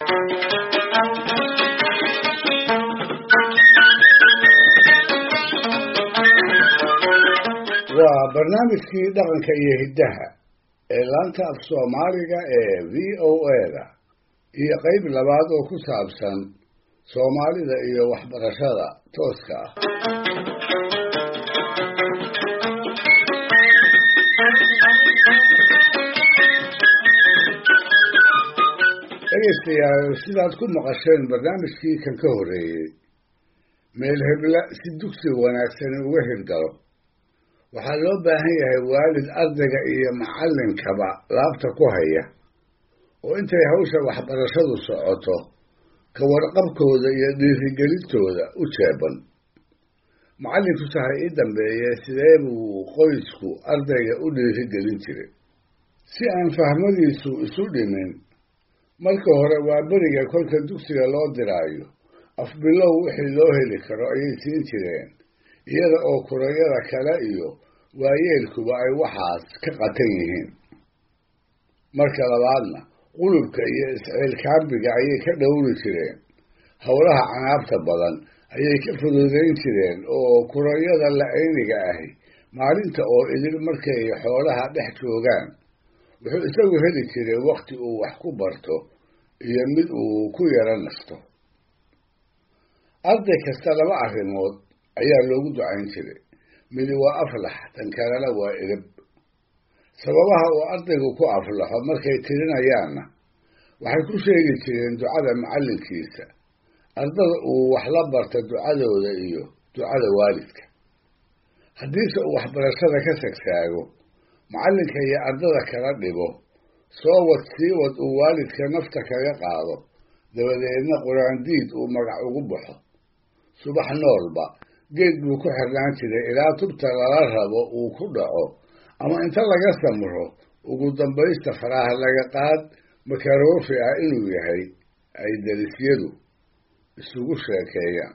waa barnaamijkii dhaqanka iyo hiddaha ee laanta af soomaaliga ee VOA-da iyo qayb labaad oo ku saabsan soomaalida iyo waxbarashada tooska ah. dhegaystayaal, sidaad ku maqasheen barnaamijkii kan ka horreeyey, meel hebla si dugsi wanaagsan uga hirgalo waxaa loo baahan yahay waalid ardayga iyo macallinkaba laabta ku haya oo intay hawsha waxbarashadu socoto ka warqabkooda iyo dhiirigelintooda u jeeban. macallinku sahay ii dambeeye sidee buu qoysku ardayga u dhiirigelin jiray si aan fahmadiisu isu dhimin? marka hore waa beriga kolka dugsiga loo diraayo afbilow wixii loo heli karo ayay siin jireen, iyada oo kurayada kale iyo waayeelkuba ay waxaas ka qatan yihiin. marka labaadna qulubka iyo isciilkaambiga ayay ka dhowri jireen, howlaha canaabta badan ayay ka fududayn jireen, oo kurayada la-ayniga ahi maalinta oo idil markay xoolaha dhex joogaan wuxuu isagu heli jiray wakhti uu wax ku barto iyo mid uu ku yara nasto. arday kasta laba arrimood ayaa loogu ducayn jiray, midi waa aflax, tan kalena waa edeb. sababaha uu ardaygu ku aflaxo markay tirinayaanna waxay ku sheegi jireen ducada macallinkiisa, ardada uu wax la barta ducadooda iyo ducada waalidka. haddiise uu waxbarashada ka sagsaago, macallinka iyo ardada kala dhibo, soo wad sii wad uu waalidka nafta kaga qaado, dabadeedna quraandiid uu magac ugu baxo. subax noolba geed buu ku xirnaan jiray ilaa tubta lala rabo uu ku dhaco, ama inta laga samro ugu dambaysta faraha laga qaad makaroofi ah inuu yahay ay darisyadu isugu sheekeeyaan.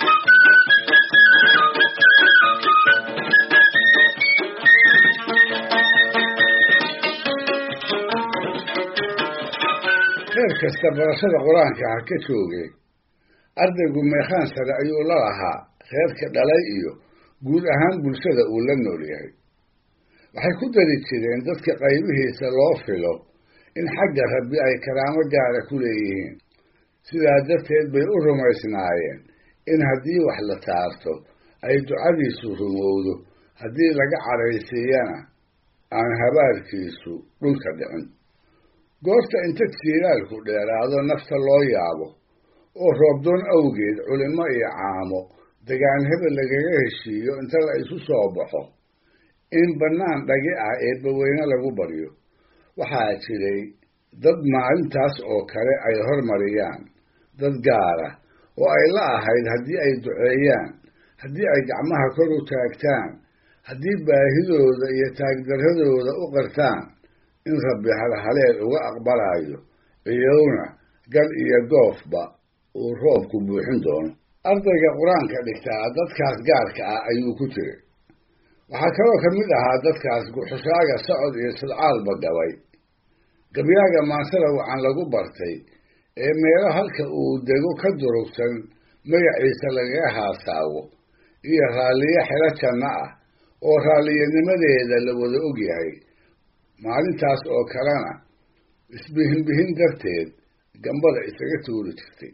reer kasta barashada qur-aanka ha ka joogee, ardaygu meekhaan sare ayuu la lahaa reerka dhalay iyo guud ahaan bulshada uu la nool yahay. waxay ku dari jireen dadka qaybihiisa loo filo in xagga rabbi ay karaamo gaara ku leeyihiin. sidaa darteed bay u rumaysnaayeen in haddii wax la taarto ay ducadiisu rumowdo, haddii laga cadhaysiiyana aan habaarkiisu dhulka dhicin. goorta inta jiilaalku dheeraado nafta loo yaabo oo roobdoon awgeed culimo iyo caamo degaan hebel lagaga heshiiyo inta la isu soo baxo in bannaan dhagi ah eebbaweyne lagu baryo, waxaa jiray dad maalintaas oo kale ay hormariyaan, dad gaara oo ay la ahayd haddii ay duceeyaan, haddii ay gacmaha kor u taagtaan, haddii baahidooda iyo taagdarradooda u qirtaan in rabbi halhaleel uga aqbalayo, iyowna gal iyo goofba uu roobku buuxin doono. ardayga qur-aanka dhigtaa dadkaas gaarka ah ayuu ku jiray. waxaa kaloo ka mid ahaa dadkaas guxushaaga socod iyo sudcaalba gabay, gabyaaga maansada wacan lagu bartay ee meelo halka uu dego ka durugsan magaciisa lagaga haasaawo, iyo raalliye xelo janno ah oo raalliyanimadeeda la wada og yahay. maalintaas oo kalena isbihinbihin darteed gambada isaga tuuri jirtay.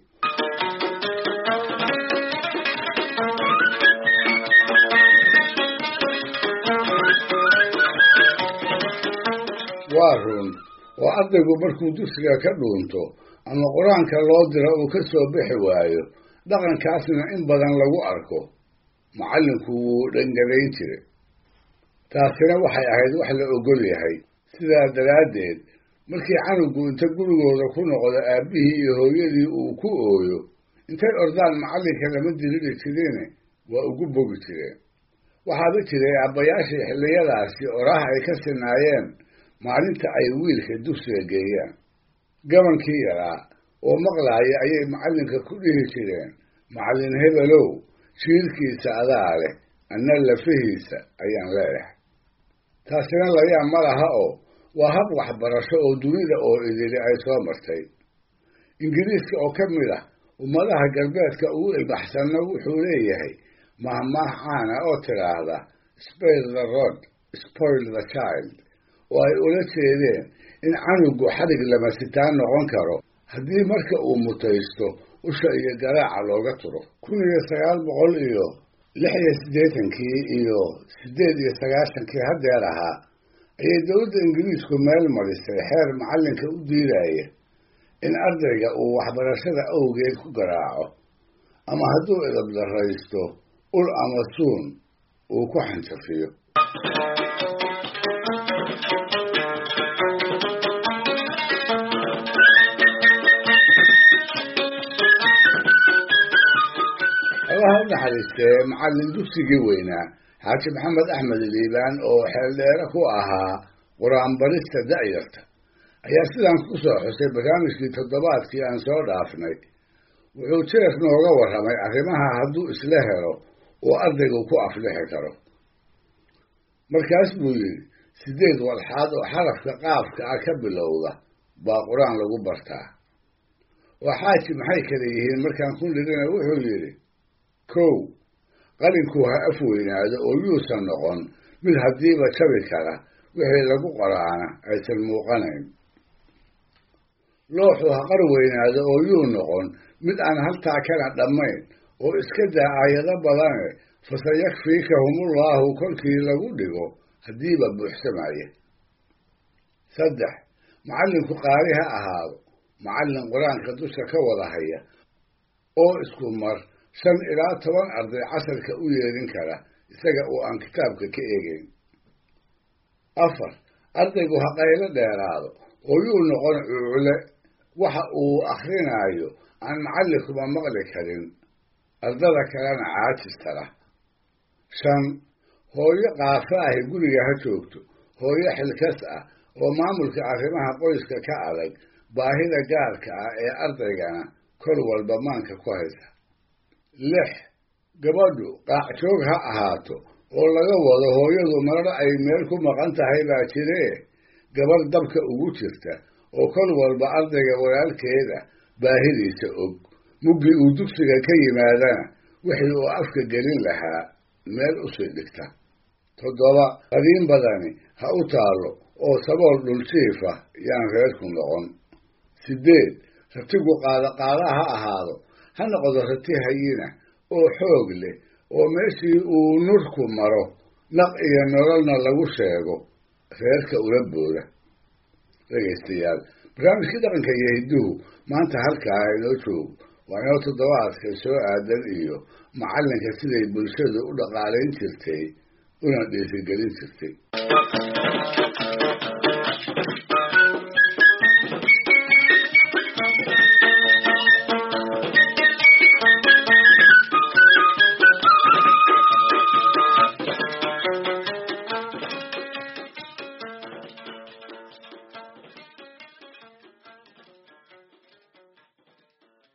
waa run oo ardaygu markuu dugsiga ka dhuunto ama qur-aanka loo diro uu ka soo bixi waayo, dhaqankaasna in badan lagu arko, macallinku wuu dhangadayn jiray. taasina waxay ahayd wax la ogol yahay. sidaa daraaddeed markii canugu inta gurigooda ku noqdo aabbihii iyo hooyadii uu ku ooyo, intay ordaan macallinka lama diriri jirine waa ugu bogi jireen. waxaaba jiray aabbayaashii xilliyadaasi oraah ay ka sinaayeen maalinta ay wiilka dugsiga geeyaan. gabankii yaraa oo maqlaaya ayay macallinka ku dhihi jireen, macallin hebelow jiirkiisa adaa leh, anna lafihiisa ayaan leeyahay. taasina layaab ma laha oo waa hab waxbarasho oo dunida oo idili ay soo martay. ingiriiska oo ka mid ah ummadaha galbeedka ugu ilbaxsanna wuxuu leeyahay mahmaah caana oo tidhaahda spare the rod spoil the child, oo ay ula jeedeen in canugu xadhig lama sitaan noqon karo haddii marka uu mutaysto usha iyo garaaca looga turo. 1986 iyo 1998 haddeer ahaa ayay dowladda ingiriisku meel marisay xeer macallinka u diidaya in ardayga uu waxbarashada awgeed ku garaaco ama hadduu edab darraysto ul ama suun uu ku xanjafiyo. allaha u naxariistee macallin dugsigii weynaa xaaji maxamed axmed liibaan oo xeeldheere ku ahaa qur-aan barista da'yarta ayaa sidaan ku soo xusay barnaamijkii toddobaadkii aan soo dhaafnay. wuxuu jeer nooga warramay arrimaha hadduu isla helo uu ardaygu ku aflixi karo. markaas buu yidhi 8 walxaad oo xarafka qaafka ah ka bilowda baa qur-aan lagu bartaa. oo xaaji maxay kala yihiin markaan ku nidhina wuxuu yidhi 1 qalinku ha af weynaado oo yuusan noqon mid haddiiba jabi kara wixii lagu qoraana aysan muuqanayn. looxu ha qar weynaado oo yuu noqon mid aan haltaa kana dhammayn oo iska daa aayado badane fasayakfiikahumullaahu kolkii lagu dhigo haddiiba buuxsamaya. 3 macallinku qaari ha ahaado macallin qur-aanka dusha ka wada haya oo isku mar 5 ilaa 10 arday casharka u yeedhin kara isaga oo aan kitaabka ka eegayn. 4 ardaygu ha qaylo dheeraado oo yuu noqon cuucle waxa uu akrinaayo aan macallinkuba maqli karin ardada kalena caajistara. 5 hooyo qaafa ahi guriga ha joogto, hooyo xilkas ah oo maamulka arrimaha qoyska ka adag baahida gaarka ah ee ardaygana kol walba maanka ku haysa. 6 gabadhu qaacjoog ha ahaato oo laga wado hooyadu marar ay meel ku maqan tahay baa jiree gabadh dabka ugu jirta oo kol walba ardayga walaalkeeda baahidiisa og muggii uu dugsiga ka yimaadana wixii uu afka gelin lahaa meel usii dhigta. 7 qadiin badani ha u taallo oo sabool dhuljiifa yaan reerku noqon. 8 ratigu qaada ha ahaado ha noqdo rati hayina oo xoog leh oo meeshii uu nurku maro naq iyo nololna lagu sheego reerka ula booda. dhegaystayaal barnaamijkii dhaqanka iyo hidduhu maanta halkaa inoo joogo waa inoo toddobaadka soo aadan iyo macallinka siday bulshadu u dhaqaalayn jirtay una dhiirigelin jirtay.